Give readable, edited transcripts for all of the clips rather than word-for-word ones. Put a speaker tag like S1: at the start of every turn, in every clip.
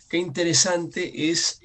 S1: qué interesante es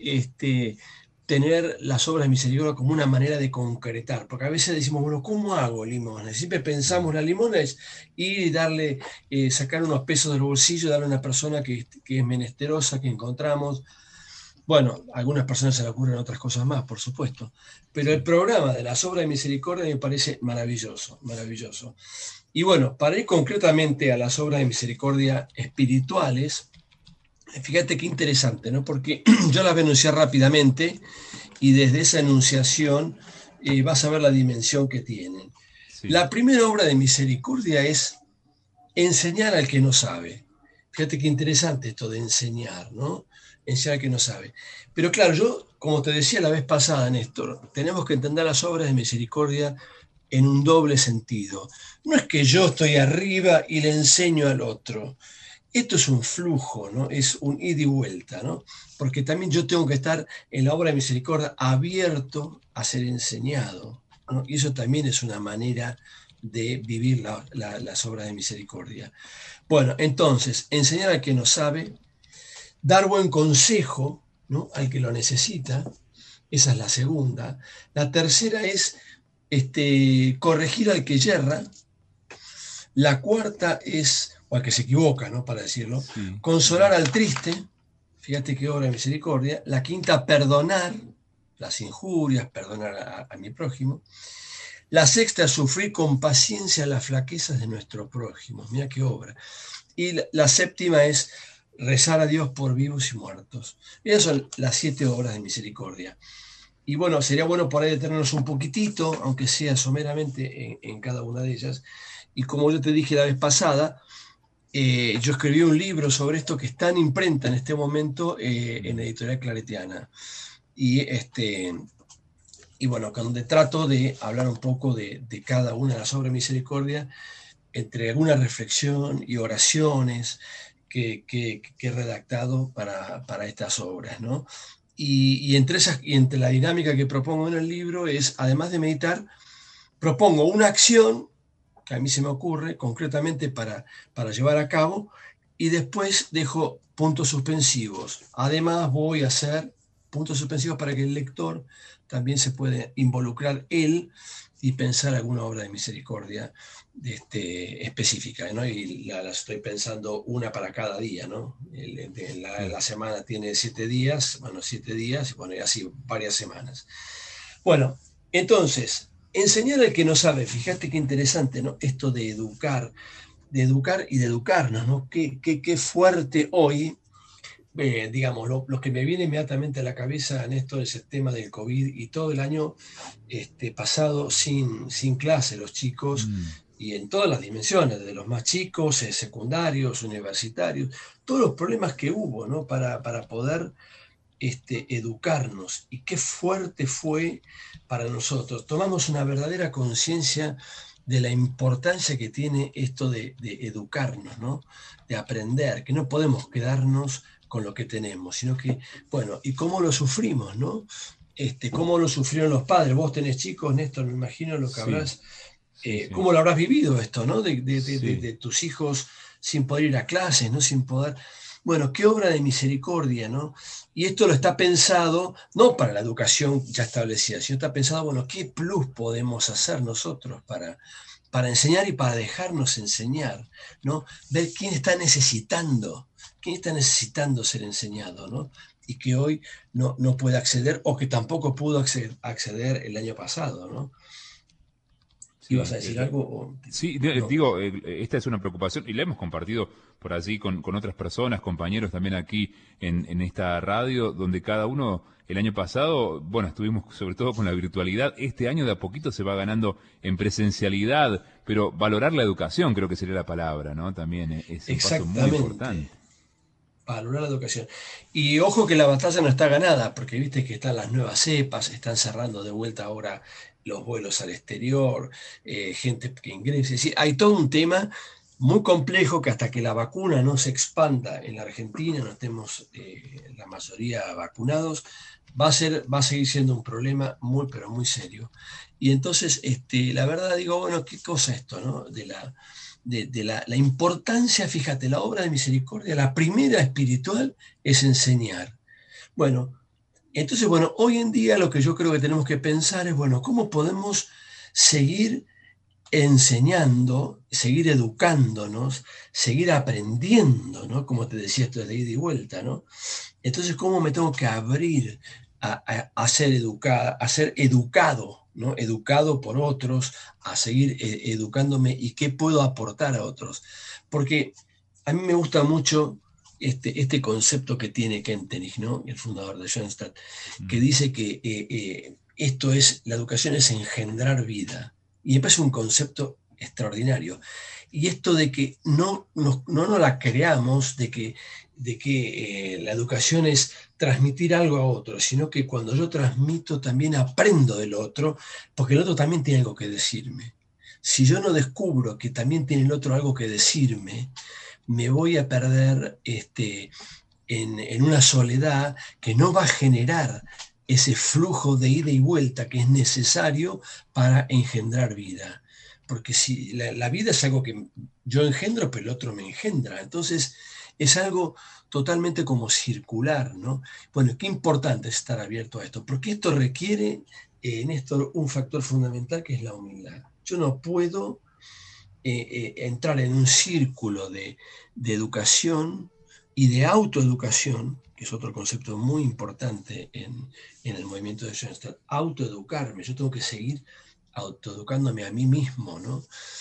S1: tener las obras de misericordia como una manera de concretar, porque a veces decimos, bueno, ¿cómo hago limosna? Siempre
S2: Mm.
S1: pensamos la limosna es ir y darle, sacar unos pesos del bolsillo, darle a una persona que es menesterosa, que encontramos. Bueno, a algunas personas se le ocurren otras cosas más, por supuesto, pero el
S2: Sí,
S1: programa de las obras de misericordia me parece maravilloso, maravilloso. Y bueno, para ir concretamente a las obras de misericordia espirituales, fíjate qué interesante, ¿no? Porque yo las voy a enunciar rápidamente y desde esa enunciación vas a ver la dimensión que tienen.
S2: sí.
S1: La primera obra de misericordia es enseñar al que no sabe. Fíjate qué interesante esto de enseñar, ¿no? Enseñar al que no sabe. Pero claro, yo, como te decía la vez pasada, Néstor, tenemos que entender las obras de misericordia en un doble sentido. No es que yo estoy arriba y le enseño al otro. Esto es un flujo, ¿no? Es un ida y vuelta, ¿no? Porque también yo tengo que estar en la obra de misericordia abierto a ser enseñado, ¿no? Y eso también es una manera de vivir las obras de misericordia. Bueno, entonces, enseñar al que no sabe, dar buen consejo, ¿no? Al que lo necesita, esa es la segunda. La tercera es corregir al que yerra. La cuarta es, o al que se equivoca, ¿no? Para decirlo,
S2: Sí,
S1: consolar al triste, fíjate qué obra de misericordia. La quinta, perdonar las injurias, perdonar a mi prójimo. La sexta, sufrir con paciencia las flaquezas de nuestro prójimo. Mira qué obra. Y la séptima es rezar a Dios por vivos y muertos. Esas son las 7 obras de misericordia. Y bueno, sería bueno por ahí detenernos un poquitito, aunque sea someramente, en cada una de ellas. Y como yo te dije la vez pasada, yo escribí un libro sobre esto que está en imprenta en este momento en
S2: mm,
S1: Editorial Claretiana. Y, y bueno, donde trato de hablar un poco de cada una de las obras de misericordia, entre alguna reflexión y oraciones que he redactado para estas obras, ¿no? Y entre la dinámica que propongo en el libro es, además de meditar, propongo una acción que a mí se me ocurre concretamente para llevar a cabo y después dejo puntos suspensivos. Además voy a hacer puntos suspensivos para que el lector también se pueda involucrar él y pensar alguna obra de misericordia específica, ¿no? Y la estoy pensando una para cada día, ¿no?
S2: sí.
S1: La semana tiene 7 días, bueno, 7 días, y bueno, y así varias semanas. Bueno, entonces, enseñar al que no sabe, fíjate qué interesante, ¿no? Esto de educar y de educarnos, ¿no? Qué fuerte hoy, digamos, lo que me viene inmediatamente a la cabeza en esto es el tema del COVID y todo el año pasado sin clase, los chicos,
S2: Mm,
S1: y en todas las dimensiones, desde los más chicos, secundarios, universitarios, todos los problemas que hubo, ¿no? Para poder educarnos y qué fuerte fue para nosotros. Tomamos una verdadera conciencia de la importancia que tiene esto de educarnos, ¿no? De aprender, que no podemos quedarnos con lo que tenemos, sino que, bueno, y cómo lo sufrimos, ¿no? Cómo lo sufrieron los padres. Vos tenés chicos, Néstor, me imagino lo que
S2: sí,
S1: habrás,
S2: sí, sí,
S1: cómo lo habrás vivido esto, ¿no?
S2: sí.
S1: De tus hijos sin poder ir a clases, ¿no? Sin poder. Bueno, qué obra de misericordia, ¿no? Y esto lo está pensado no para la educación ya establecida, sino está pensado, bueno, ¿qué plus podemos hacer nosotros para enseñar y para dejarnos enseñar, ¿no? Ver quién está necesitando ser enseñado, ¿no? Y que hoy no puede acceder o que tampoco pudo acceder el año pasado, ¿no? ¿Ibas
S2: Sí,
S1: a decir algo o
S2: sí,
S1: no?
S2: digo, esta es una preocupación y la hemos compartido por allí con otras personas, compañeros también aquí en esta radio, donde cada uno el año pasado, bueno, estuvimos sobre todo con la virtualidad, este año de a poquito se va ganando en presencialidad, pero valorar la educación creo que sería la palabra, ¿no? También es un paso muy
S1: Exactamente.
S2: importante.
S1: Valorar la educación. Y ojo que la batalla no está ganada, porque viste que están las nuevas cepas, están cerrando de vuelta ahora los vuelos al exterior, gente que ingresa. Es decir, hay todo un tema muy complejo que hasta que la vacuna no se expanda en la Argentina, no estemos la mayoría vacunados, va a seguir siendo un problema muy, pero muy serio. Y entonces, la verdad digo, bueno, qué cosa esto, ¿no? de la importancia, fíjate, la obra de misericordia, la primera espiritual es enseñar. Bueno, entonces, bueno, hoy en día lo que yo creo que tenemos que pensar es, bueno, ¿cómo podemos seguir enseñando, seguir educándonos, seguir aprendiendo, ¿no? Como te decía, esto es de ida y vuelta, ¿no? Entonces, ¿cómo me tengo que abrir a ser educado, ¿no? Educado por otros, a seguir educándome y qué puedo aportar a otros? Porque a mí me gusta mucho este concepto que tiene Kentenich, ¿no? El fundador de Schoenstatt, que dice que esto es, la educación es engendrar vida. Y me parece un concepto extraordinario. Y esto de que no nos la creamos, de que la educación es transmitir algo a otro, sino que cuando yo transmito también aprendo del otro, porque el otro también tiene algo que decirme. Si yo no descubro que también tiene el otro algo que decirme, me voy a perder en una soledad que no va a generar ese flujo de ida y vuelta que es necesario para engendrar vida. Porque si la vida es algo que yo engendro, pero el otro me engendra. Entonces es algo totalmente como circular, ¿no? Bueno, qué importante es estar abierto a esto, porque esto requiere, Néstor, un factor fundamental que es la humildad. Yo no puedo entrar en un círculo de educación y de autoeducación, que es otro concepto muy importante en el movimiento de Schoenstatt, autoeducarme. Yo tengo que seguir autoeducándome a mí mismo, ¿no?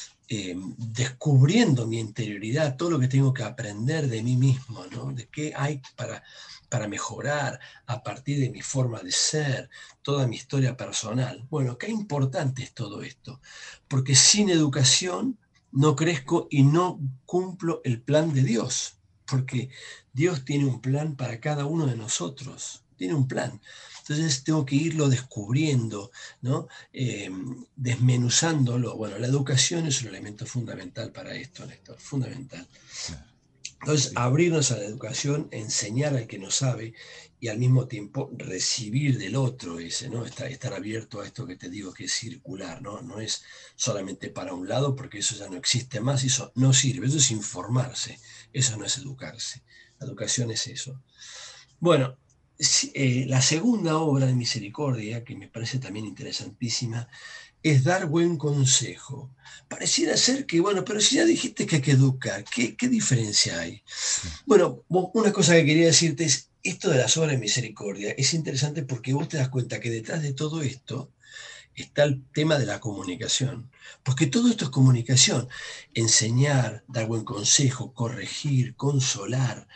S1: Descubriendo mi interioridad, todo lo que tengo que aprender de mí mismo, ¿no? De qué hay para mejorar a partir de mi forma de ser, toda mi historia personal. Bueno, qué importante es todo esto, porque sin educación no crezco y no cumplo el plan de Dios, porque Dios tiene un plan para cada uno de nosotros, tiene un plan. Entonces tengo que irlo descubriendo, ¿no? Desmenuzándolo. Bueno, la educación es un elemento fundamental para esto, Néstor, fundamental. Entonces, abrirnos a la educación, enseñar al que no sabe y al mismo tiempo recibir del otro ese, ¿no? Estar abierto a esto que te digo que es circular, ¿no? No es solamente para un lado, porque eso ya no existe más, eso no sirve, eso es informarse, eso no es educarse. La educación es eso. Bueno, la segunda obra de misericordia, que me parece también interesantísima, es dar buen consejo. Pareciera ser que, bueno, pero si ya dijiste que hay que educar, ¿qué diferencia hay? Bueno, una cosa que quería decirte es, esto de las obras de misericordia es interesante porque vos te das cuenta que detrás de todo esto está el tema de la comunicación, porque todo esto es comunicación, enseñar, dar buen consejo, corregir, consolar,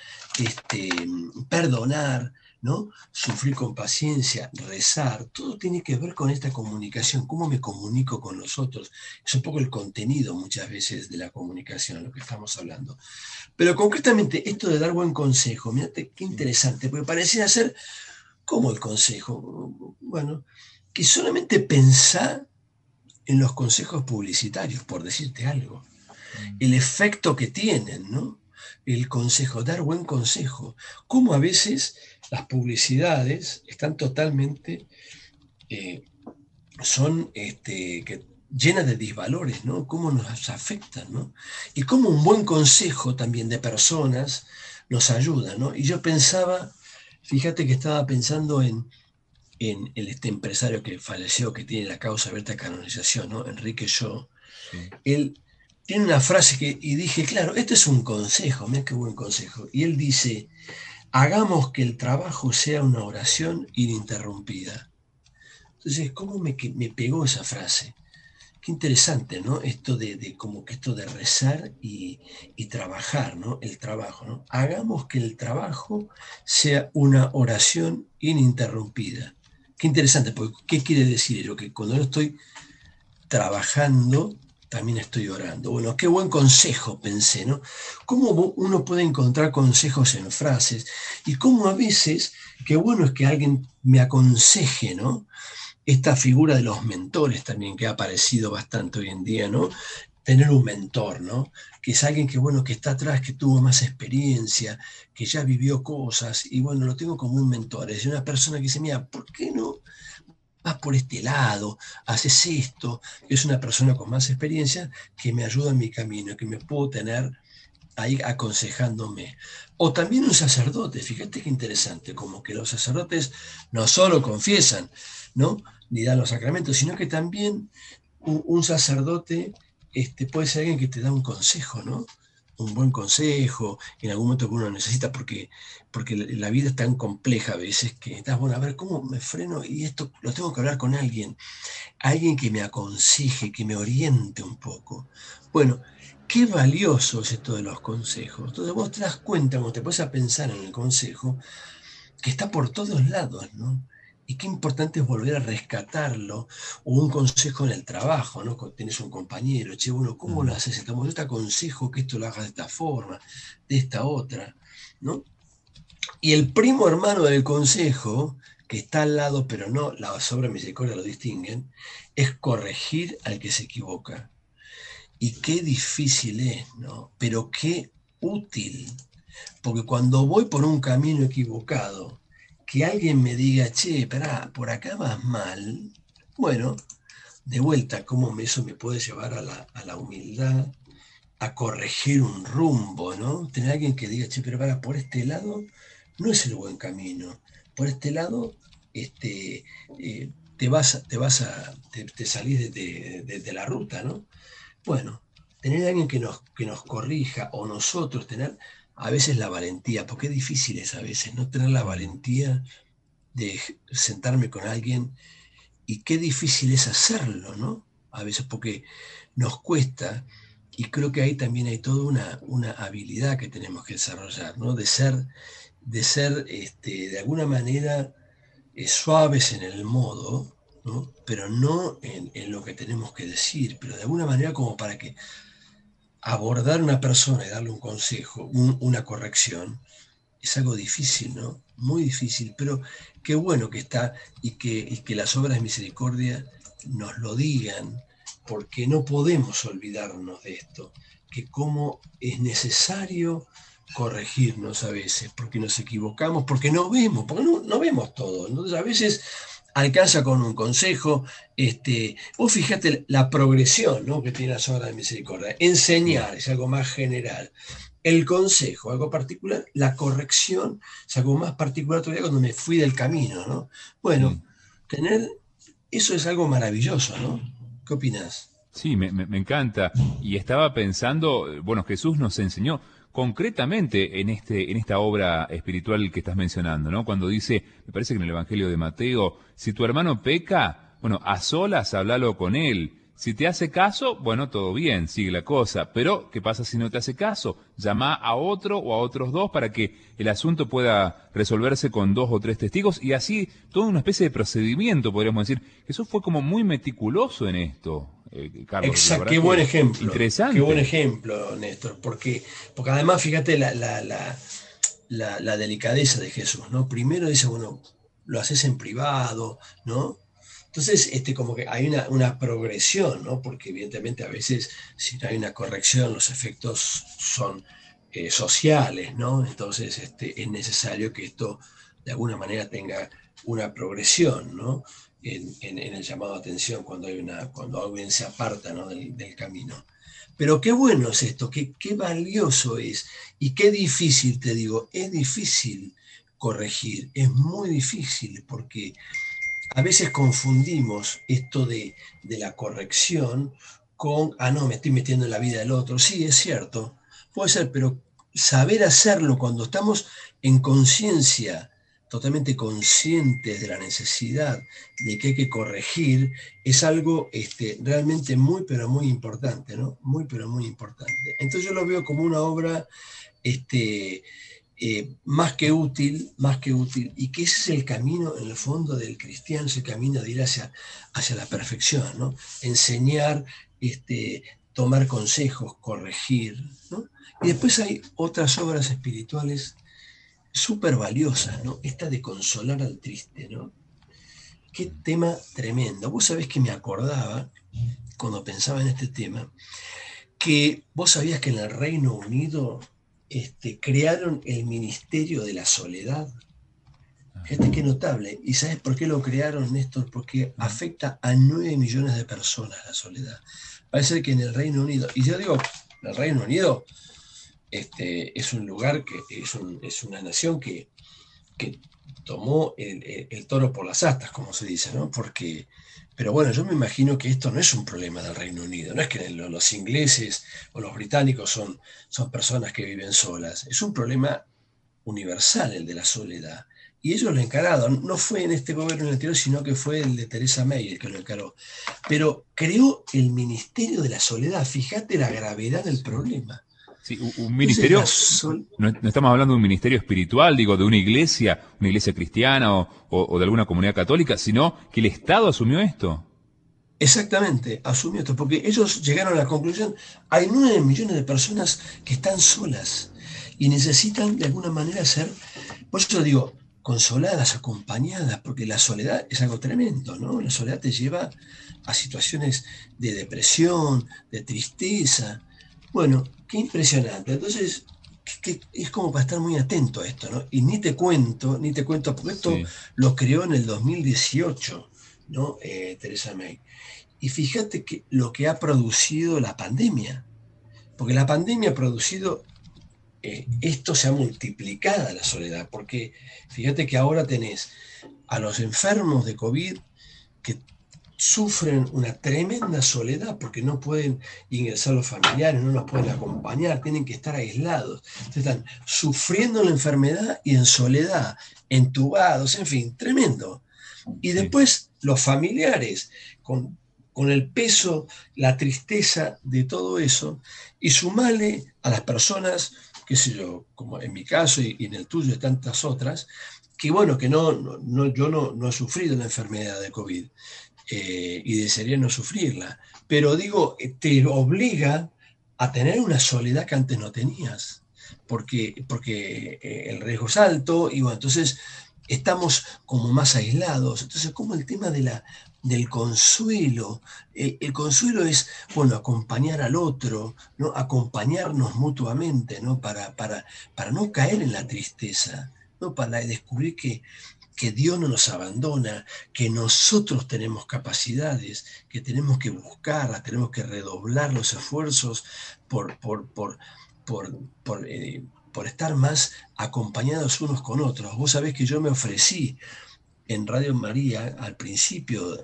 S1: perdonar, ¿no? Sufrir con paciencia, rezar, todo tiene que ver con esta comunicación, cómo me comunico con los otros. Es un poco el contenido muchas veces de la comunicación, lo que estamos hablando. Pero concretamente esto de dar buen consejo, mirate qué interesante, porque pareciera ser como el consejo. Bueno, que solamente pensar en los consejos publicitarios, por decirte algo, el efecto que tienen, ¿no? El consejo, dar buen consejo. Cómo a veces las publicidades están totalmente, son llenas de disvalores, ¿no? Cómo nos afectan, ¿no? Y cómo un buen consejo también de personas nos ayuda, ¿no? Y yo pensaba, fíjate que estaba pensando en este empresario que falleció, que tiene la causa abierta de canonización, ¿no? Enrique Shaw. Sí. Él tiene una frase y dije, claro, este es un consejo, mira qué buen consejo. Y él dice, hagamos que el trabajo sea una oración ininterrumpida. Entonces, ¿cómo me pegó esa frase? Qué interesante, ¿no? Esto de como que esto de rezar y trabajar, ¿no? El trabajo, ¿no? Hagamos que el trabajo sea una oración ininterrumpida. Qué interesante, porque ¿qué quiere decir ello? Que cuando yo estoy trabajando, también estoy orando. Bueno, qué buen consejo, pensé, ¿no? Cómo uno puede encontrar consejos en frases y cómo a veces, qué bueno es que alguien me aconseje, ¿no? Esta figura de los mentores también que ha aparecido bastante hoy en día, ¿no? Tener un mentor, ¿no? Que es alguien que, bueno, que está atrás, que tuvo más experiencia, que ya vivió cosas y, bueno, lo tengo como un mentor. Es una persona que dice, mira, ¿por qué no vas por este lado, haces esto. Es una persona con más experiencia que me ayuda en mi camino, que me puedo tener ahí aconsejándome. O también un sacerdote, fíjate qué interesante, como que los sacerdotes no solo confiesan, ¿no? Ni dan los sacramentos, sino que también un sacerdote puede ser alguien que te da un consejo, ¿no? Un buen consejo, en algún momento que uno necesita, porque la vida es tan compleja a veces que estás, bueno, a ver, ¿cómo me freno? Y esto lo tengo que hablar con alguien que me aconseje, que me oriente un poco. Bueno, qué valioso es esto de los consejos. Entonces vos te das cuenta, cuando te pones a pensar en el consejo, que está por todos lados, ¿no? Y qué importante es volver a rescatarlo, o un consejo en el trabajo, ¿no? Cuando tienes un compañero, che, bueno, ¿cómo lo haces? Yo te aconsejo que esto lo hagas de esta forma, de esta otra, ¿no? Y el primo hermano del consejo, que está al lado, pero no, la obra misericordia lo distinguen, es corregir al que se equivoca. Y qué difícil es, ¿no? Pero qué útil. Porque cuando voy por un camino equivocado, que alguien me diga, che, pará, por acá vas mal, bueno, de vuelta, cómo eso me puede llevar a la humildad, a corregir un rumbo, ¿no? Tener alguien que diga, che, pero pará, por este lado no es el buen camino. Por este lado, te salís de la ruta, ¿no? Bueno, tener a alguien que nos corrija, o nosotros tener a veces la valentía, porque es difícil es a veces, no tener la valentía de sentarme con alguien, y qué difícil es hacerlo, ¿no? A veces porque nos cuesta, y creo que ahí también hay toda una habilidad que tenemos que desarrollar, ¿no? De ser de alguna manera suaves en el modo, ¿no? Pero no en lo que tenemos que decir, pero de alguna manera como para que abordar a una persona y darle un consejo, una corrección, es algo difícil, ¿no? Muy difícil, pero qué bueno que está, y que las obras de misericordia nos lo digan, porque no podemos olvidarnos de esto, que cómo es necesario corregirnos a veces, porque nos equivocamos, porque porque no vemos todo. Entonces a veces alcanza con un consejo. Vos fijate la progresión, ¿no? Que tiene las obras de misericordia.
S2: Sí.
S1: Enseñar es algo más general. El consejo, algo particular. La corrección es algo más particular todavía cuando me fui del camino, ¿no? Bueno,
S2: Sí.
S1: tener eso es algo maravilloso, ¿no? ¿Qué opinás?
S2: Sí, me encanta. Y estaba pensando, bueno, Jesús nos enseñó concretamente en esta obra espiritual que estás mencionando, ¿no? Cuando dice, me parece que en el Evangelio de Mateo, si tu hermano peca, bueno, a solas háblalo con él. Si te hace caso, bueno, todo bien, sigue la cosa. Pero, ¿qué pasa si no te hace caso? Llama a otro o a otros dos para que el asunto pueda resolverse con 2 o 3 testigos, y así toda una especie de procedimiento, podríamos decir. Jesús fue como muy meticuloso en esto, Carlos. La verdad que
S1: Qué buen
S2: interesante.
S1: ejemplo, Néstor, porque además fíjate la delicadeza de Jesús, ¿no? Primero dice, bueno, lo haces en privado, ¿no? Entonces, como que hay una progresión, ¿no? Porque evidentemente a veces si no hay una corrección, los efectos son sociales, ¿no? Entonces, es necesario que esto de alguna manera tenga una progresión, ¿no? En el llamado a atención cuando alguien se aparta, ¿no? del camino. Pero qué bueno es esto, qué valioso es, y qué difícil, te digo, es difícil corregir, es muy difícil, porque a veces confundimos esto de la corrección con, no, me estoy metiendo en la vida del otro. Sí, es cierto, puede ser, pero saber hacerlo cuando estamos en conciencia, totalmente conscientes de la necesidad de que hay que corregir, es algo realmente muy, pero muy importante, ¿no? Muy, pero muy importante. Entonces yo lo veo como una obra este, más que útil, y que ese es el camino, en el fondo, del cristiano, es el camino de ir hacia la perfección, ¿no? Enseñar, tomar consejos, corregir, ¿no? Y después hay otras obras espirituales súper valiosas, ¿no? Esta de consolar al triste, ¿no? Qué tema tremendo. Vos sabés que me acordaba, cuando pensaba en este tema, que vos sabías que en el Reino Unido crearon el Ministerio de la Soledad. Fíjate qué notable. ¿Y sabes por qué lo crearon, Néstor? Porque afecta a 9 millones de personas la soledad. Parece que en el Reino Unido, y yo digo, el Reino Unido es un lugar es una nación que tomó el toro por las astas, como se dice, ¿no? Pero bueno, yo me imagino que esto no es un problema del Reino Unido, no es que los ingleses o los británicos son personas que viven solas, es un problema universal el de la soledad. Y ellos lo encararon, no fue en este gobierno en el anterior, sino que fue el de Theresa May el que lo encaró. Pero creó el Ministerio de la Soledad, fíjate la gravedad del problema.
S2: Sí, un
S1: Entonces,
S2: ministerio, no estamos hablando de un ministerio espiritual, digo, de una iglesia cristiana o de alguna comunidad católica, sino que el Estado asumió esto.
S1: exactamente, asumió esto, porque ellos llegaron a la conclusión, hay 9 millones de personas que están solas y necesitan de alguna manera ser, por eso digo, consoladas, acompañadas, porque la soledad es algo tremendo, ¿no? La soledad te lleva a situaciones de depresión, de tristeza. Bueno, qué impresionante. Entonces, que es como para estar muy atento a esto, ¿no? Y ni te cuento, porque esto
S2: Sí,
S1: lo creó en el 2018, ¿no? Theresa May. Y fíjate que lo que ha producido la pandemia, porque la pandemia ha producido, esto se ha multiplicado la soledad, porque fíjate que ahora tenés a los enfermos de COVID que sufren una tremenda soledad porque no pueden ingresar los familiares, no los pueden acompañar, tienen que estar aislados. Entonces están sufriendo la enfermedad y en soledad, entubados, en fin, tremendo. Y
S2: sí.
S1: después los familiares, con el peso, la tristeza de todo eso, y sumarle a las personas, qué sé yo, como en mi caso y en el tuyo y tantas otras, que bueno, que yo no he sufrido la enfermedad de COVID, y desearía no sufrirla, pero digo, te obliga a tener una soledad que antes no tenías, porque el riesgo es alto y bueno, entonces estamos como más aislados. Entonces, como el tema del consuelo, el consuelo es, bueno, acompañar al otro, ¿no? Acompañarnos mutuamente, ¿no? Para no caer en la tristeza, ¿no? Para descubrir que Dios no nos abandona, que nosotros tenemos capacidades, que tenemos que buscarlas, tenemos que redoblar los esfuerzos por, por, por, por, por, eh, por estar más acompañados unos con otros. Vos sabés que yo me ofrecí en Radio María al principio,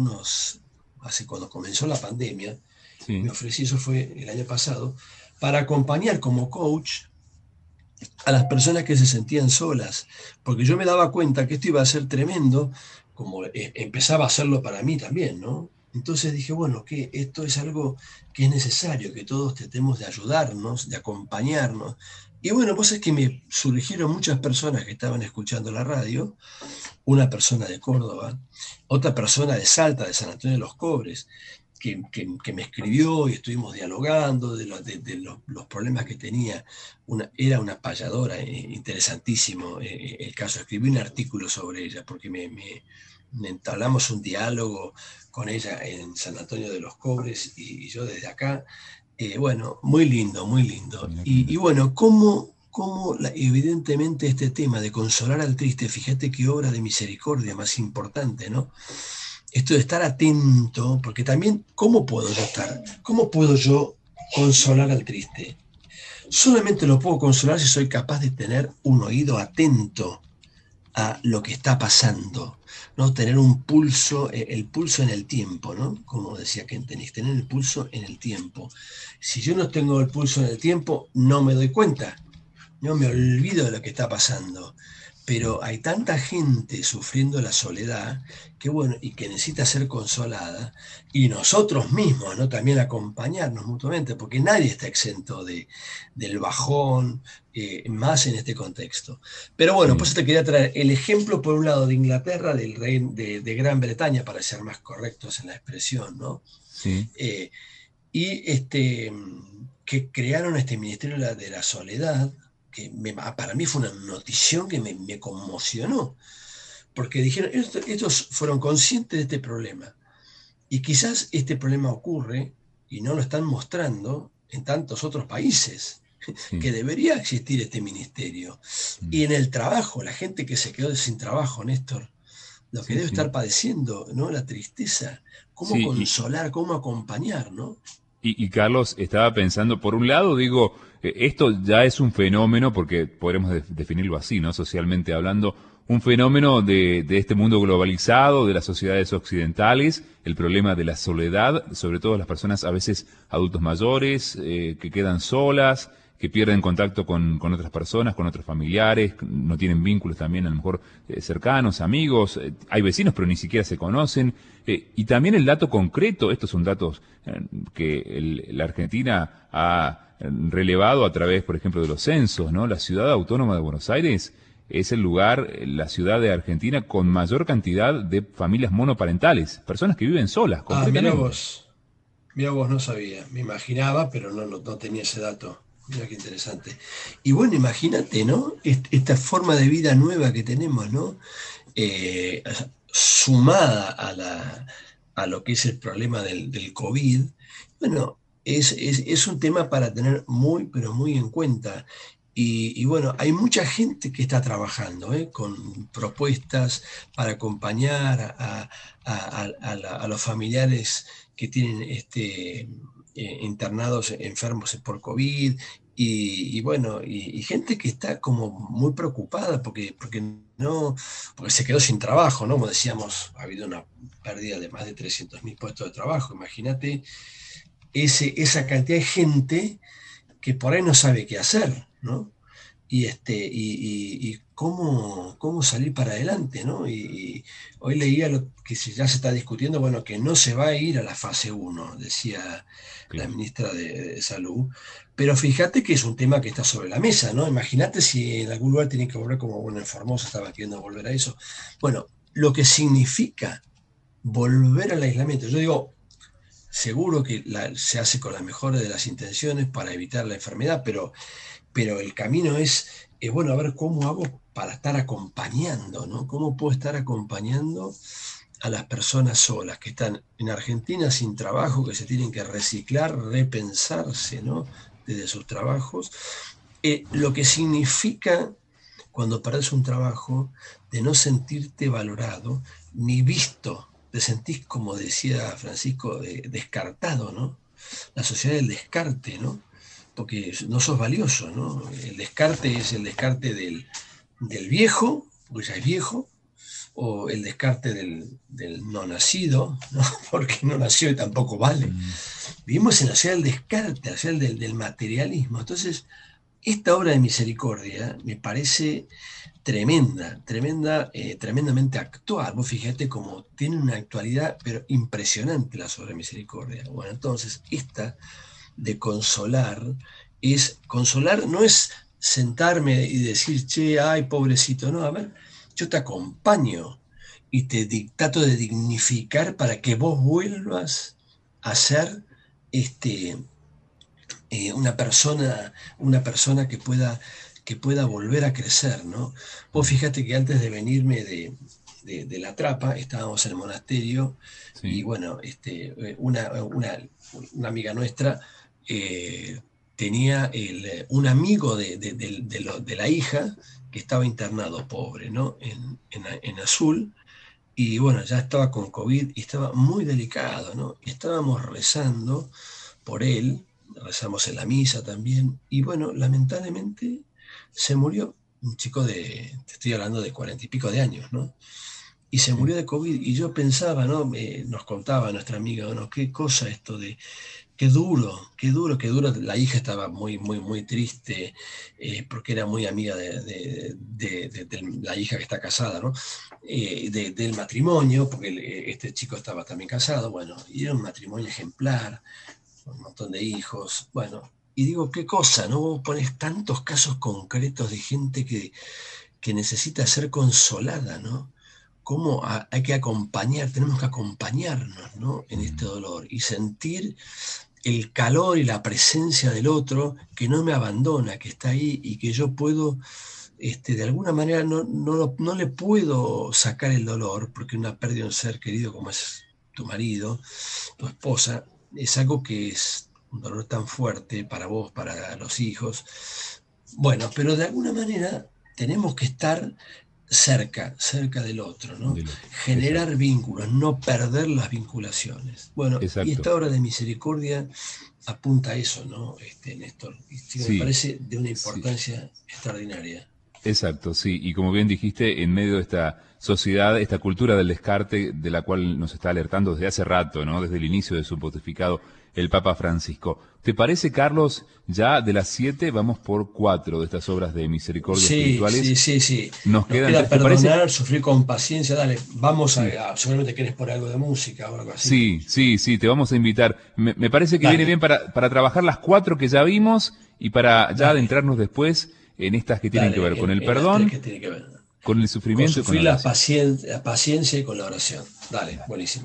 S1: hace cuando comenzó la pandemia, me
S2: Sí.
S1: ofrecí, eso fue el año pasado, para acompañar como coach a las personas que se sentían solas, porque yo me daba cuenta que esto iba a ser tremendo, como empezaba a hacerlo para mí también, ¿no? Entonces dije, bueno, que esto es algo que es necesario, que todos tratemos de ayudarnos, de acompañarnos. Y bueno, pues es que me surgieron muchas personas que estaban escuchando la radio, una persona de Córdoba, otra persona de Salta, de San Antonio de los Cobres, que me escribió y estuvimos dialogando los problemas que tenía. Era una payadora, interesantísimo el caso. Escribí un artículo sobre ella porque me entablamos un diálogo con ella en San Antonio de los Cobres y yo desde acá. Bueno, muy lindo, muy lindo.
S2: Mira qué
S1: Y
S2: lindo.
S1: bueno, evidentemente este tema de consolar al triste, fíjate qué obra de misericordia más importante, ¿no? Esto de estar atento, porque también, ¿cómo puedo yo consolar al triste? Solamente lo puedo consolar si soy capaz de tener un oído atento a lo que está pasando, ¿no? Tener un pulso, el pulso en el tiempo, ¿no? Como decía Kentenich, tener el pulso en el tiempo. Si yo no tengo el pulso en el tiempo, no me doy cuenta, no me olvido de lo que está pasando. Pero hay tanta gente sufriendo la soledad que bueno, y que necesita ser consolada, y nosotros mismos, ¿no? También acompañarnos mutuamente, porque nadie está exento del bajón, más en este contexto. Pero bueno,
S2: Sí,
S1: pues te quería traer el ejemplo, por un lado, de Inglaterra, del rey de Gran Bretaña, para ser más correctos en la expresión, ¿no?
S2: sí.
S1: Eh, y que crearon este Ministerio de la Soledad, que para mí fue una notición que me conmocionó, porque dijeron, estos fueron conscientes de este problema, y quizás este problema ocurre y no lo están mostrando en tantos otros países.
S2: sí,
S1: que debería existir este ministerio.
S2: mm,
S1: Y en el trabajo, la gente que se quedó sin trabajo, Néstor, lo que
S2: sí,
S1: debe
S2: sí.
S1: estar padeciendo, ¿no? La tristeza, cómo
S2: Sí,
S1: consolar, cómo acompañar, ¿no?
S2: y Carlos, estaba pensando, por un lado, digo, esto ya es un fenómeno, porque podremos definirlo así, ¿no? Socialmente hablando, un fenómeno de este mundo globalizado, de las sociedades occidentales, el problema de la soledad, sobre todo las personas a veces adultos mayores, que quedan solas, que pierden contacto con otras personas, con otros familiares, no tienen vínculos también a lo mejor cercanos, amigos, hay vecinos pero ni siquiera se conocen. Y también el dato concreto, estos son datos que la Argentina ha relevado a través, por ejemplo, de los censos, ¿no? La ciudad autónoma de Buenos Aires es el lugar, la ciudad de Argentina con mayor cantidad de familias monoparentales, personas que viven solas,
S1: Ah,
S2: concretamente.
S1: mira vos, no sabía, me imaginaba, pero no tenía ese dato. Mira qué interesante. Y bueno, imagínate, ¿no? Esta forma de vida nueva que tenemos, ¿no? Eh, Sumada a lo que es el problema del COVID, bueno, es un tema para tener muy, pero muy en cuenta. Y bueno, hay mucha gente que está trabajando, con propuestas para acompañar a los familiares que tienen internados enfermos por COVID. Y bueno, y gente que está como muy preocupada porque no, porque se quedó sin trabajo, ¿no? Como decíamos, ha habido una pérdida de más de 300.000 puestos de trabajo. Imagínate esa cantidad de gente que por ahí no sabe qué hacer, ¿no? Y cómo salir para adelante, ¿no? Y hoy leía lo que ya se está discutiendo, bueno, que no se va a ir a la fase 1, decía la
S2: Claro.
S1: ministra de Salud, pero fíjate que es un tema que está sobre la mesa, ¿no? Imagínate si en algún lugar tienen que volver, como bueno, en Formosa estaba queriendo volver a eso. Bueno, lo que significa volver al aislamiento. Yo digo, seguro que se hace con las mejores de las intenciones para evitar la enfermedad, pero el camino es, bueno, a ver cómo hago para estar acompañando, ¿no? ¿Cómo puedo estar acompañando a las personas solas que están en Argentina sin trabajo, que se tienen que reciclar, repensarse, ¿no? Desde sus trabajos? Lo que significa cuando perdés un trabajo de no sentirte valorado ni visto, te sentís, como decía Francisco, descartado, ¿no? La sociedad del descarte, ¿no? Porque no sos valioso, ¿no? El descarte es el descarte del viejo, porque ya es viejo, o el descarte del no nacido, ¿no? Porque no nació y tampoco vale.
S2: Mm,
S1: Vivimos en la sociedad del descarte, la sociedad del materialismo. Entonces, esta obra de misericordia me parece tremendamente actual. Vos fíjate cómo tiene una actualidad, pero impresionante la obra de misericordia. Bueno, entonces, esta de consolar no es sentarme y decir, che, ay, pobrecito, no, a ver, yo te acompaño y trato de dignificar para que vos vuelvas a ser este, una persona que pueda volver a crecer, ¿no? Vos
S2: mm,
S1: fíjate que antes de venirme de La Trapa, estábamos en el monasterio y
S2: sí,
S1: bueno, una amiga nuestra tenía un amigo de la hija que estaba internado, pobre, ¿no? En Azul. Y bueno, ya estaba con COVID y estaba muy delicado, ¿no? Y estábamos rezando por él, rezamos en la misa también, y bueno, lamentablemente se murió un chico te estoy hablando de 40 y pico de años, ¿no? Y se
S2: sí.
S1: murió de COVID y yo pensaba, ¿no? Nos contaba nuestra amiga, ¿no? Qué cosa esto de, qué duro, qué duro, qué duro. La hija estaba muy, muy, muy triste porque era muy amiga de la hija que está casada, ¿no? Del matrimonio, porque este chico estaba también casado, bueno, y era un matrimonio ejemplar, un montón de hijos, bueno. Y digo, qué cosa, ¿no? Vos pones tantos casos concretos de gente que necesita ser consolada, ¿no? Cómo hay que acompañar, tenemos que acompañarnos, ¿no? En este
S2: Mm.
S1: dolor y sentir el calor y la presencia del otro que no me abandona, que está ahí y que yo puedo, de alguna manera, no le puedo sacar el dolor, porque una pérdida de un ser querido como es tu marido, tu esposa, es algo que es un dolor tan fuerte para vos, para los hijos. Bueno, pero de alguna manera tenemos que estar cerca del otro, ¿no? Generar
S2: exacto.
S1: vínculos, no perder las vinculaciones. Bueno, y
S2: Exacto.
S1: esta obra de misericordia apunta a eso, ¿no, Néstor? Y sí, me
S2: Sí,
S1: parece de una
S2: sí.
S1: importancia extraordinaria.
S2: Exacto, sí. Y como bien dijiste, en medio de esta sociedad, esta cultura del descarte de la cual nos está alertando desde hace rato, ¿no? Desde el inicio de su pontificado, el Papa Francisco. ¿Te parece, Carlos, ya de las 7 vamos por 4 de estas obras de misericordia
S1: Sí, sí,
S2: espirituales?
S1: sí, sí.
S2: Nos
S1: Nos
S2: quedan
S1: queda
S2: 3, ¿te parece?
S1: perdonar, sufrir con paciencia. Dale, vamos
S2: Sí.
S1: seguramente querés por algo de música o algo así.
S2: Sí, sí, sí, te vamos a invitar. Me parece que viene
S1: Dale,
S2: bien para trabajar las 4 que ya vimos y para ya
S1: dale,
S2: adentrarnos después en estas que tienen que ver
S1: dale,
S2: con el
S1: en las tres
S2: perdón,
S1: que tiene que ver.
S2: con el
S1: Con
S2: sufrimiento y con la
S1: sufrir
S2: oración.
S1: la paciencia y con la oración. Dale, buenísimo.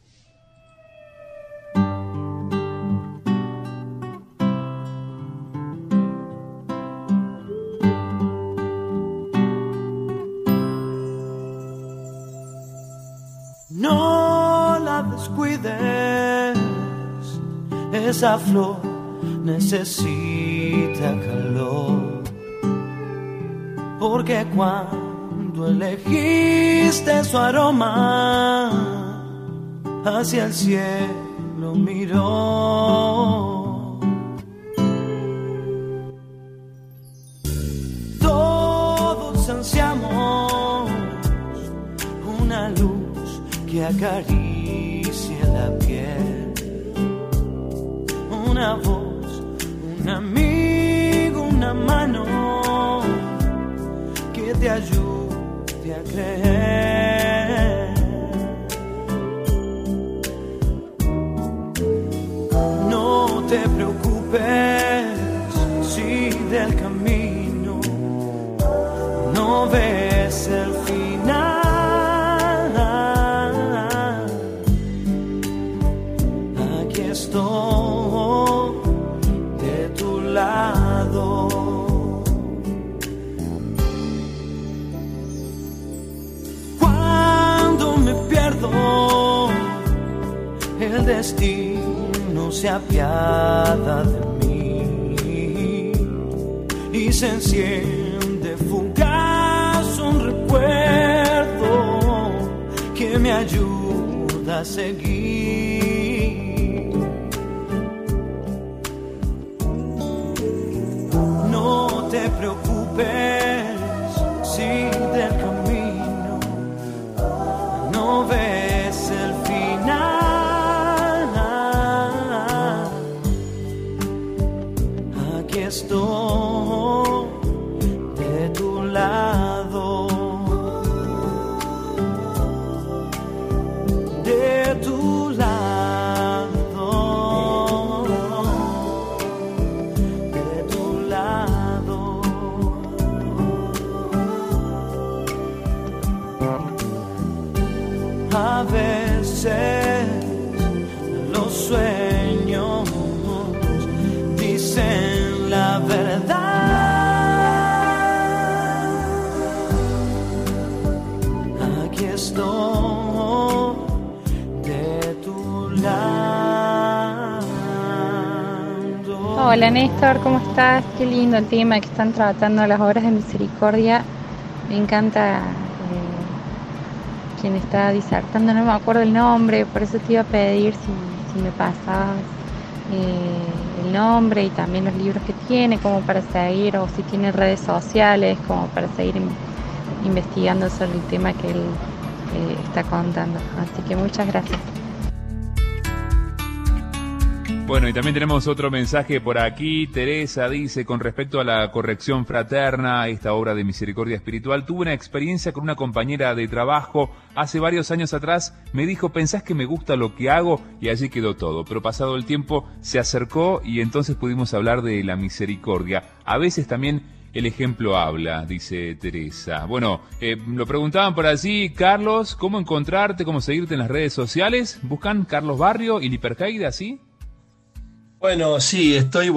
S3: No la descuides, esa flor necesita calor, porque cuando elegiste su aroma, hacia el cielo miró. Todos ansiamos una luz que acaricie la piel, una voz, un amigo, una mano que te ayude a creer. No te preocupes si del camino no ves el final. Aquí estoy de tu lado. Cuando me pierdo, el destino se apiada de mí y se enciende fugaz un recuerdo que me ayuda a seguir. No te preocupes si del camino no ves el final. Aquí estoy de tu lado, de tu lado, de tu lado. A veces los sueños dicen la verdad. Aquí estoy de tu lado.
S4: Hola Néstor, ¿cómo estás? Qué lindo el tema que están tratando las obras de misericordia. Me encanta quien está disertando, no me acuerdo el nombre, por eso te iba a pedir si me pasabas el nombre y también los libros que tiene, como para seguir, o si tiene redes sociales, como para seguir investigando sobre el tema que él está contando. Así que muchas gracias.
S2: Bueno, y también tenemos otro mensaje por aquí. Teresa dice, con respecto a la corrección fraterna, esta obra de misericordia espiritual, tuve una experiencia con una compañera de trabajo hace varios años atrás. Me dijo, ¿pensás que me gusta lo que hago? Y allí quedó todo. Pero pasado el tiempo se acercó y entonces pudimos hablar de la misericordia. A veces también el ejemplo habla, dice Teresa. Bueno, lo preguntaban por allí, Carlos, ¿cómo encontrarte, cómo seguirte en las redes sociales? ¿Buscan Carlos Barrio y Lipercaide así?
S1: Bueno, sí, estoy,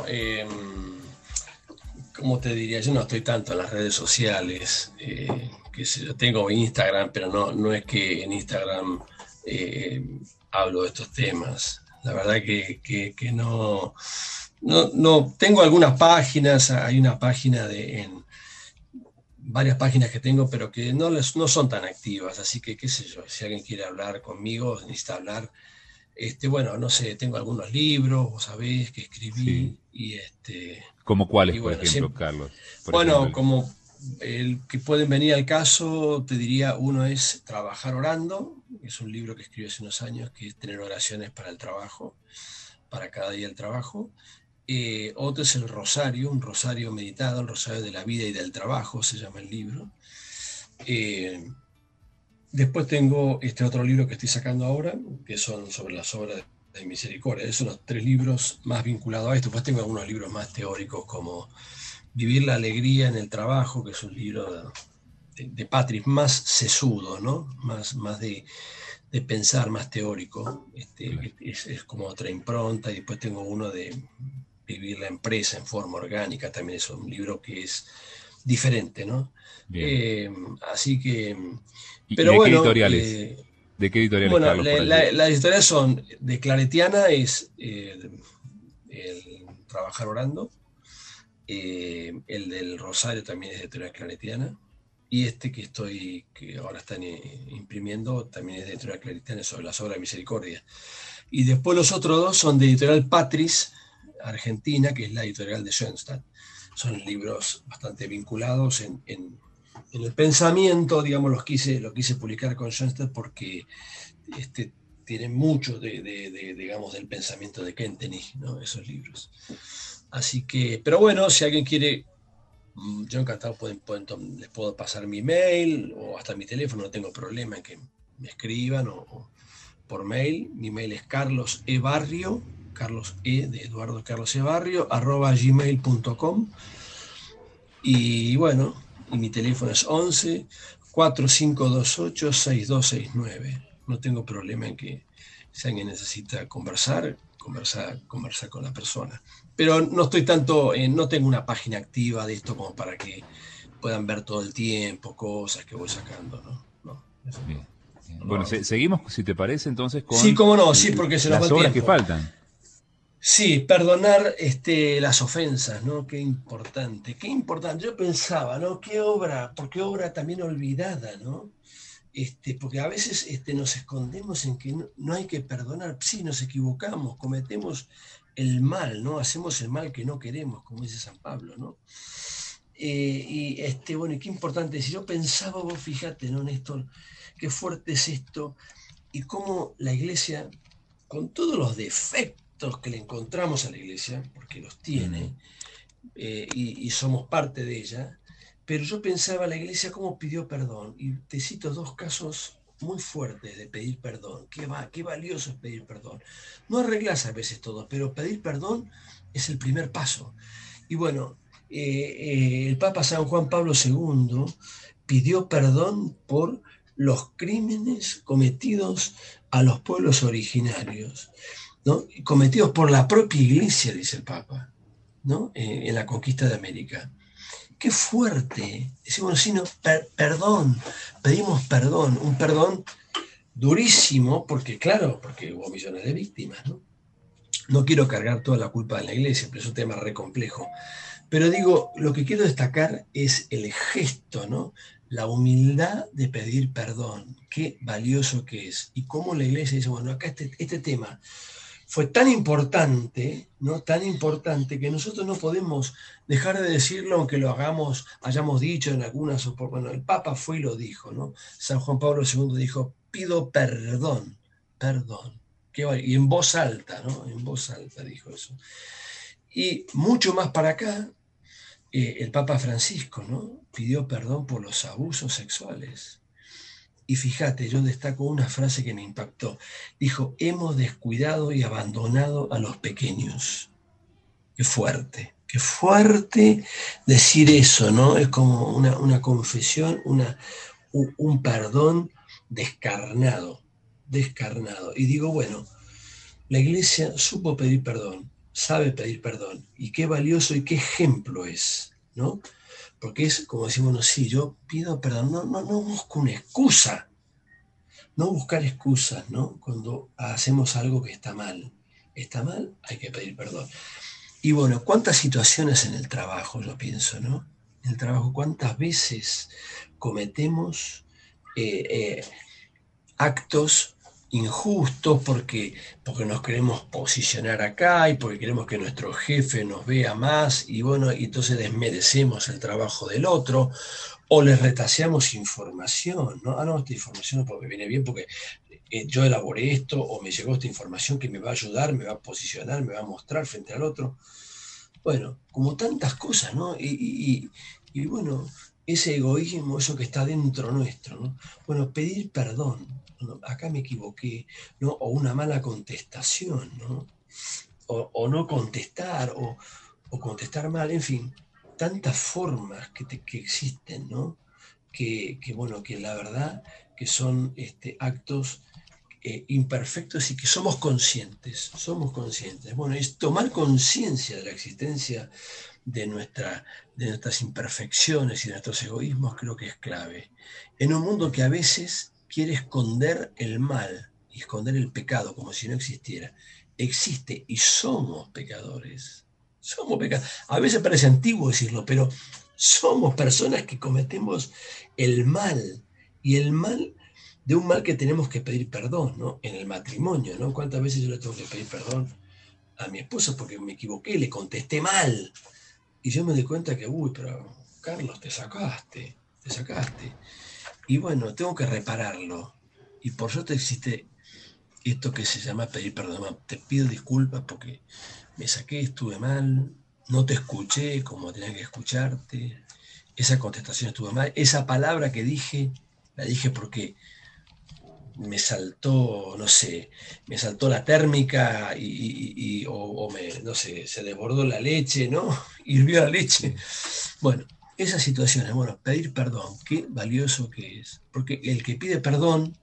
S1: ¿cómo te diría? Yo no estoy tanto en las redes sociales, que sé yo, tengo Instagram, pero no es que en Instagram hablo de estos temas. La verdad que no, no, tengo algunas páginas, hay una página varias páginas que tengo, pero que no son tan activas, así que qué sé yo, si alguien quiere hablar conmigo, necesita hablar, bueno, no sé, tengo algunos libros, vos sabés, que
S2: Sí.
S1: escribí,
S2: ¿Como cuáles,
S1: y
S2: por
S1: bueno,
S2: ejemplo,
S1: siempre,
S2: Carlos? Por
S1: bueno,
S2: ejemplo.
S1: como el que pueden venir al caso, te diría, uno es Trabajar orando, que es un libro que escribí hace unos años, que es tener oraciones para el trabajo, para cada día del trabajo. Otro es el Rosario, un rosario meditado, el Rosario de la vida y del trabajo, se llama el libro. Eh, Después tengo este otro libro que estoy sacando ahora, que son sobre las obras de misericordia. Esos son los tres libros más vinculados a esto. Después tengo algunos libros más teóricos como Vivir la alegría en el trabajo, que es un libro de Patrick más sesudo, ¿no? Más de pensar, más teórico.
S2: Claro.
S1: Es como otra impronta. Y después tengo uno de Vivir la empresa en forma orgánica. También es un libro que es diferente, ¿no?
S2: Bien.
S1: Eh, Así que,
S2: ¿Y
S1: pero
S2: de qué
S1: bueno,
S2: editoriales? ¿De qué editoriales,
S1: bueno,
S2: Carlos, por allí?
S1: las historias son de Claretiana, es el Trabajar orando, el del Rosario también es de editorial Claretiana, y que ahora están imprimiendo también es de editorial Claretiana sobre las obras de misericordia. Y después los otros dos son de editorial Patris, Argentina, que es la editorial de Schoenstatt. Son libros bastante vinculados en el pensamiento, digamos, lo quise publicar con Schoenstatt porque tienen mucho digamos, del pensamiento de Kentenich, ¿no? Esos libros. Así que, pero bueno, si alguien quiere, yo encantado les puedo pasar mi mail o hasta mi teléfono, no tengo problema en que me escriban o por mail. Mi mail es carlosebarrio, Carlos E de Eduardo Carlos Ebarrio, @gmail.com. Y bueno, y mi teléfono es 11 4528 6269. No tengo problema en que si alguien necesita conversar con la persona. Pero no estoy no tengo una página activa de esto como para que puedan ver todo el tiempo cosas que voy sacando, ¿no? No, eso
S2: Bien. Bien.
S1: no lo
S2: Bueno,
S1: hago.
S2: seguimos, si te parece, entonces
S1: Sí,
S2: con
S1: cómo no, sí, porque se nos va
S2: las
S1: el
S2: obras que
S1: tiempo.
S2: faltan.
S1: Sí, perdonar las ofensas, ¿no? Qué importante, qué importante. Yo pensaba, ¿no? Porque obra también olvidada, ¿no? Porque a veces nos escondemos en que no hay que perdonar. Sí, nos equivocamos, cometemos el mal, ¿no? Hacemos el mal que no queremos, como dice San Pablo, ¿no? Bueno, y qué importante. Si yo pensaba, vos fíjate, ¿no, Néstor? Qué fuerte es esto y cómo la iglesia, con todos los defectos que le encontramos a la iglesia, porque los
S2: Mm.
S1: tiene, y somos parte de ella, pero yo pensaba la iglesia cómo pidió perdón, y te cito dos casos muy fuertes de pedir perdón. Qué valioso es pedir perdón. No arreglas a veces todo, pero pedir perdón es el primer paso. Y bueno, el Papa San Juan Pablo II pidió perdón por los crímenes cometidos a los pueblos originarios, ¿no? Cometidos por la propia iglesia, dice el Papa, ¿no? En la conquista de América. Qué fuerte. Decimos, sí, no, perdón, pedimos perdón, un perdón durísimo, porque claro, porque hubo millones de víctimas, ¿no? No quiero cargar toda la culpa de la iglesia, pero es un tema re complejo. Pero digo, lo que quiero destacar es el gesto, ¿no? La humildad de pedir perdón, qué valioso que es. Y cómo la iglesia dice, bueno, acá este tema fue tan importante, ¿no? Tan importante que nosotros no podemos dejar de decirlo aunque hayamos dicho en algunas, bueno, el Papa fue y lo dijo, ¿no? San Juan Pablo II dijo, pido perdón, perdón. Y en voz alta, ¿no? En voz alta dijo eso. Y mucho más para acá, el Papa Francisco, ¿no? Pidió perdón por los abusos sexuales. Y fíjate, yo destaco una frase que me impactó. Dijo, hemos descuidado y abandonado a los pequeños. Qué fuerte decir eso, ¿no? Es como una confesión, un perdón descarnado, descarnado. Y digo, bueno, la iglesia supo pedir perdón, sabe pedir perdón, y qué valioso y qué ejemplo es, ¿no? Porque es como decimos, no, sí, yo pido perdón, no busco una excusa, no buscar excusas, ¿no? Cuando hacemos algo que está mal. está mal, hay que pedir perdón. Y bueno, ¿cuántas situaciones en el trabajo, yo pienso, ¿no? En el trabajo, ¿cuántas veces cometemos actos injustos porque nos queremos posicionar acá y porque queremos que nuestro jefe nos vea más y bueno, y entonces desmerecemos el trabajo del otro o les retaseamos información, ¿no? Ah, no, esta información porque viene bien porque yo elaboré esto o me llegó esta información que me va a ayudar, me va a posicionar, me va a mostrar frente al otro. Bueno, como tantas cosas, ¿no? Y bueno, ese egoísmo, eso que está dentro nuestro, ¿no? Bueno, pedir perdón, ¿no? Acá me equivoqué, ¿no? O una mala contestación, ¿no? O no contestar, o contestar mal, en fin, tantas formas que existen, ¿no? Bueno, que la verdad que son actos imperfectos y que somos conscientes. Bueno, es tomar conciencia de la existencia de nuestras imperfecciones y de nuestros egoísmos, creo que es clave. En un mundo que a veces quiere esconder el mal y esconder el pecado como si no existiera, existe y somos pecadores. Somos pecadores. A veces parece antiguo decirlo, pero somos personas que cometemos el mal, y el mal de un mal que tenemos que pedir perdón, ¿no? En el matrimonio, ¿no? ¿Cuántas veces yo le tengo que pedir perdón a mi esposa porque me equivoqué, le contesté mal? Y yo me di cuenta que, pero Carlos, te sacaste. Y bueno, tengo que repararlo. Y por suerte existe esto que se llama pedir perdón. Te pido disculpas porque me saqué, estuve mal, no te escuché como tenía que escucharte, esa contestación estuvo mal, esa palabra que dije, la dije porque me saltó, no sé, me saltó la térmica no sé, se desbordó la leche, ¿no? Hirvió la leche. Bueno, esas situaciones, bueno, pedir perdón, qué valioso que es, porque el que pide perdón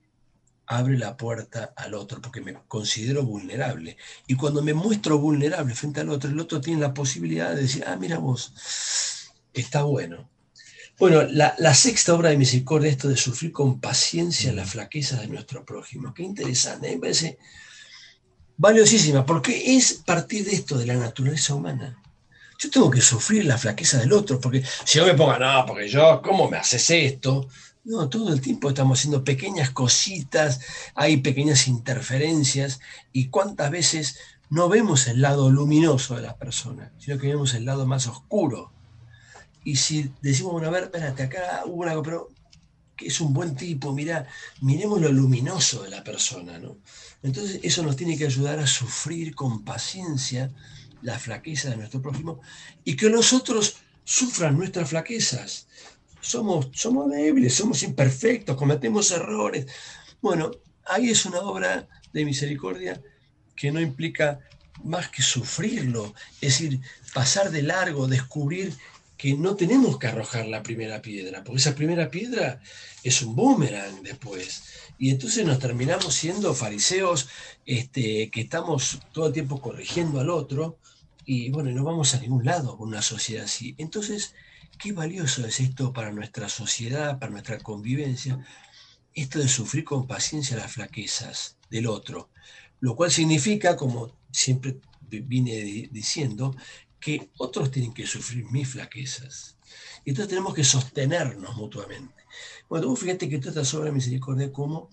S1: abre la puerta al otro, porque me considero vulnerable. Y cuando me muestro vulnerable frente al otro, el otro tiene la posibilidad de decir, mira vos, está bueno. Bueno, la sexta obra de misericordia, esto de sufrir con paciencia la flaqueza de nuestro prójimo. Qué interesante, me parece valiosísima, porque es partir de esto, de la naturaleza humana. Yo tengo que sufrir la flaqueza del otro, porque si yo me pongo, no, porque yo, ¿cómo me haces esto? No, todo el tiempo estamos haciendo pequeñas cositas, hay pequeñas interferencias, y cuántas veces no vemos el lado luminoso de la persona, sino que vemos el lado más oscuro. Y si decimos, bueno, a ver, espérate, acá hubo algo, pero que es un buen tipo, miremos lo luminoso de la persona, ¿no? Entonces eso nos tiene que ayudar a sufrir con paciencia la flaqueza de nuestro prójimo y que los otros sufran nuestras flaquezas. Somos débiles, somos imperfectos, cometemos errores. Bueno, ahí es una obra de misericordia que no implica más que sufrirlo, es decir, pasar de largo, descubrir que no tenemos que arrojar la primera piedra, porque esa primera piedra es un boomerang después. Y entonces nos terminamos siendo fariseos que estamos todo el tiempo corrigiendo al otro y bueno, no vamos a ningún lado con una sociedad así. Entonces, qué valioso es esto para nuestra sociedad, para nuestra convivencia, esto de sufrir con paciencia las flaquezas del otro, lo cual significa, como siempre vine diciendo, que otros tienen que sufrir mis flaquezas. Y entonces tenemos que sostenernos mutuamente. Bueno, vos fíjate que toda esta obra de misericordia, cómo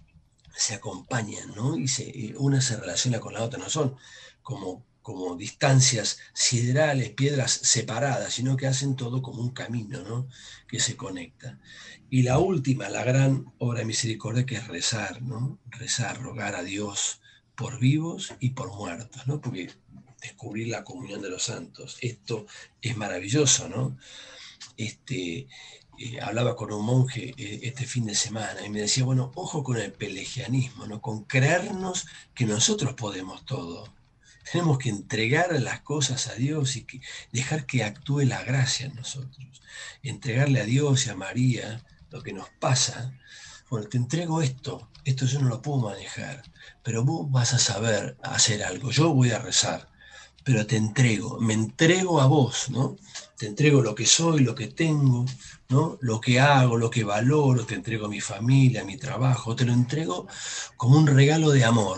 S1: se acompañan, ¿no? Y una se relaciona con la otra, no son como distancias siderales, piedras separadas, sino que hacen todo como un camino, ¿no? Que se conecta. Y la última, la gran obra de misericordia, que es rezar, ¿no? Rezar, rogar a Dios por vivos y por muertos, ¿no? Porque descubrir la comunión de los santos, esto es maravilloso, ¿no? Hablaba con un monje este fin de semana y me decía, bueno, ojo con el pelagianismo, ¿no? Con creernos que nosotros podemos todo. Tenemos que entregar las cosas a Dios y dejar que actúe la gracia en nosotros. Entregarle a Dios y a María lo que nos pasa. Bueno, te entrego esto yo no lo puedo manejar, pero vos vas a saber hacer algo. Yo voy a rezar, pero me entrego a vos, ¿no? Te entrego lo que soy, lo que tengo, ¿no? Lo que hago, lo que valoro, te entrego a mi familia, a mi trabajo, te lo entrego como un regalo de amor,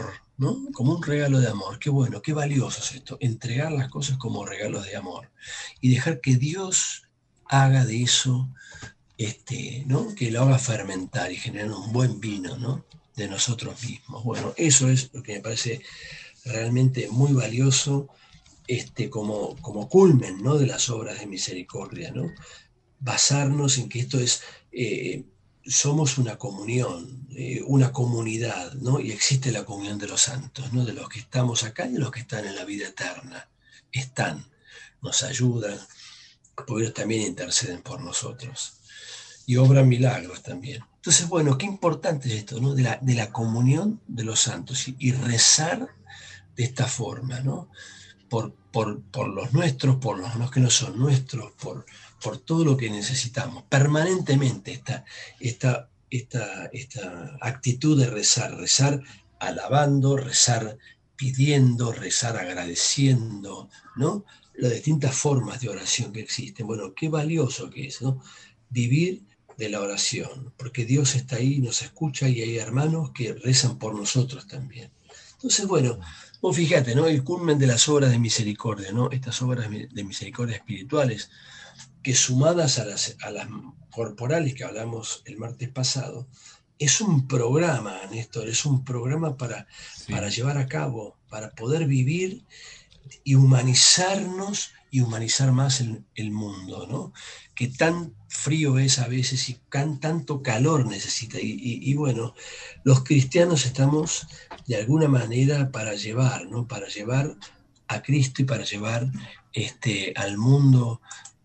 S1: ¿no? Como un regalo de amor. Qué bueno, qué valioso es esto. Entregar las cosas como regalos de amor y dejar que Dios haga de eso, ¿no? Que lo haga fermentar y generar un buen vino, ¿no? De nosotros mismos. Bueno, eso es lo que me parece realmente muy valioso, como culmen, ¿no? De las obras de misericordia, ¿no? Basarnos en que esto es, somos una comunión, una comunidad, ¿no? Y existe la comunión de los santos, ¿no? De los que estamos acá y de los que están en la vida eterna. Nos ayudan, porque ellos también interceden por nosotros y obran milagros también. Entonces, bueno, qué importante es esto, ¿no? De la comunión de los santos y rezar de esta forma, ¿no? Por los nuestros, por los que no son nuestros, por todo lo que necesitamos. Permanentemente esta actitud de rezar alabando, rezar pidiendo, rezar agradeciendo, ¿no? Las distintas formas de oración que existen. Bueno, qué valioso que es, ¿no? Vivir de la oración, porque Dios está ahí, nos escucha y hay hermanos que rezan por nosotros también. Entonces, bueno, vos fíjate, ¿no? El culmen de las obras de misericordia, ¿no? Estas obras de misericordia espirituales, que sumadas a las corporales que hablamos el martes pasado, es un programa, Néstor, es un programa para llevar a cabo, para poder vivir y humanizarnos y humanizar más el mundo, ¿no? Que tan frío es a veces y tanto calor necesita. Y bueno, los cristianos estamos de alguna manera para llevar, ¿no? Para llevar a Cristo y para llevar al mundo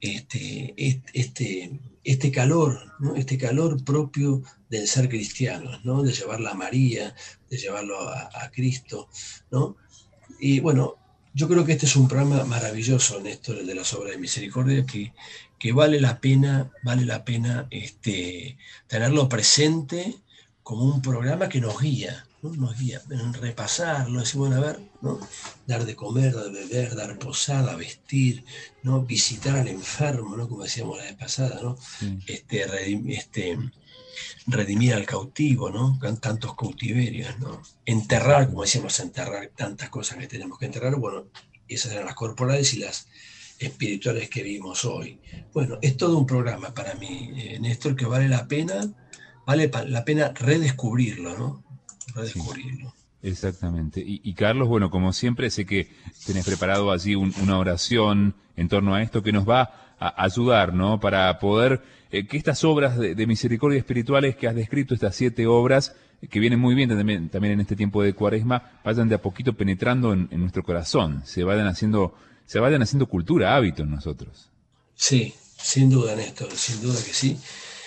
S1: este calor, ¿no? Este calor propio del ser cristianos, ¿no? De llevarla a María, de llevarlo a Cristo, ¿no? Y bueno, yo creo que este es un programa maravilloso, Néstor, el de las obras de misericordia, que vale la pena tenerlo presente como un programa que nos guía, ¿no? Nos guía en repasarlo, decir, bueno, a ver, ¿no? Dar de comer, dar de beber, dar posada, vestir, ¿no? Visitar al enfermo, ¿no? Como decíamos la vez pasada, ¿no? Redimir al cautivo, ¿no? Con tantos cautiverios, ¿no? Enterrar, como decíamos, enterrar tantas cosas que tenemos que enterrar. Bueno, esas eran las corporales y las espirituales que vimos hoy. Bueno, es todo un programa para mí, Néstor, que vale la pena redescubrirlo, ¿no? Redescubrirlo.
S2: Sí, exactamente. Y Carlos, bueno, como siempre, sé que tenés preparado allí una oración en torno a esto que nos va a ayudar, ¿no? Para poder que estas obras de misericordia espirituales que has descrito, estas 7 obras, que vienen muy bien también en este tiempo de Cuaresma, vayan de a poquito penetrando en nuestro corazón, se vayan haciendo cultura, hábito en nosotros.
S1: Sí, sin duda, Néstor, sin duda que sí.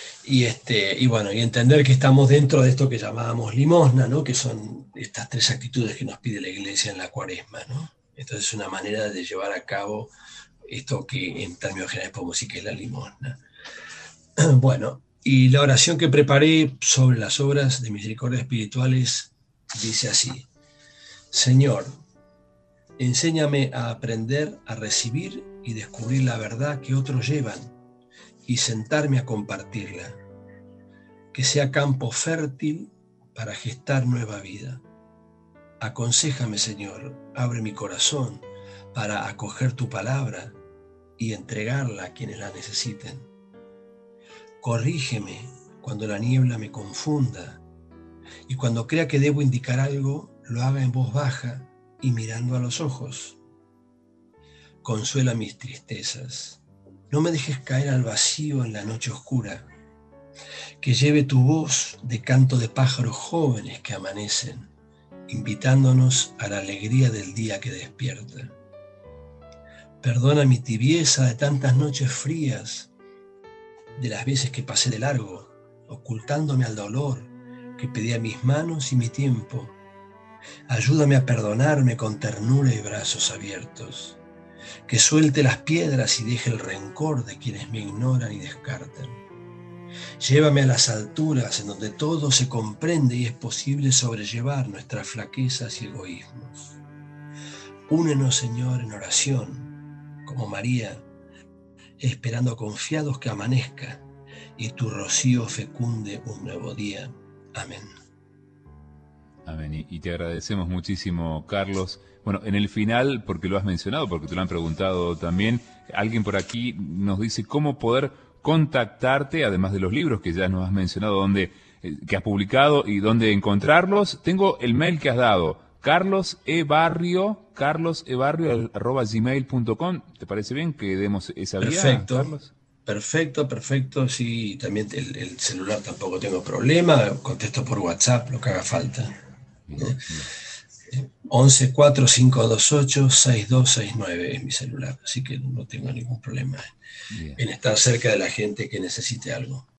S1: Y bueno, y entender que estamos dentro de esto que llamábamos limosna, ¿no? Que son estas 3 actitudes que nos pide la Iglesia en la Cuaresma, ¿no? Entonces es una manera de llevar a cabo esto que en términos generales podemos decir que es la limosna. Bueno, y la oración que preparé sobre las obras de misericordia espirituales dice así: Señor, enséñame a aprender a recibir y descubrir la verdad que otros llevan y sentarme a compartirla. Que sea campo fértil para gestar nueva vida. Aconséjame, Señor, abre mi corazón para acoger tu palabra y entregarla a quienes la necesiten. Corrígeme cuando la niebla me confunda y cuando crea que debo indicar algo, lo haga en voz baja y mirando a los ojos. Consuela mis tristezas. No me dejes caer al vacío en la noche oscura. Que lleve tu voz de canto de pájaros jóvenes que amanecen, invitándonos a la alegría del día que despierta. Perdona mi tibieza de tantas noches frías, de las veces que pasé de largo, ocultándome al dolor que pedía mis manos y mi tiempo. Ayúdame a perdonarme con ternura y brazos abiertos. Que suelte las piedras y deje el rencor de quienes me ignoran y descartan. Llévame a las alturas en donde todo se comprende y es posible sobrellevar nuestras flaquezas y egoísmos. Únenos, Señor, en oración, como María, esperando confiados que amanezca y tu rocío fecunde un nuevo día. Amén.
S2: Amén. Y te agradecemos muchísimo, Carlos. Bueno, en el final, porque lo has mencionado, porque te lo han preguntado también, alguien por aquí nos dice cómo poder contactarte, además de los libros que ya nos has mencionado, dónde que has publicado y dónde encontrarlos. Tengo el mail que has dado, carlosebarrio@gmail.com. ¿Te parece bien que demos esa vía,
S1: Perfecto.
S2: Carlos?
S1: Perfecto, sí, también el celular tampoco tengo problema, contesto por WhatsApp, lo que haga falta.
S2: Bien, bien.
S1: 11 4 528 6269 es mi celular, así que no tengo ningún problema
S2: Bien.
S1: en estar cerca de la gente que necesite algo.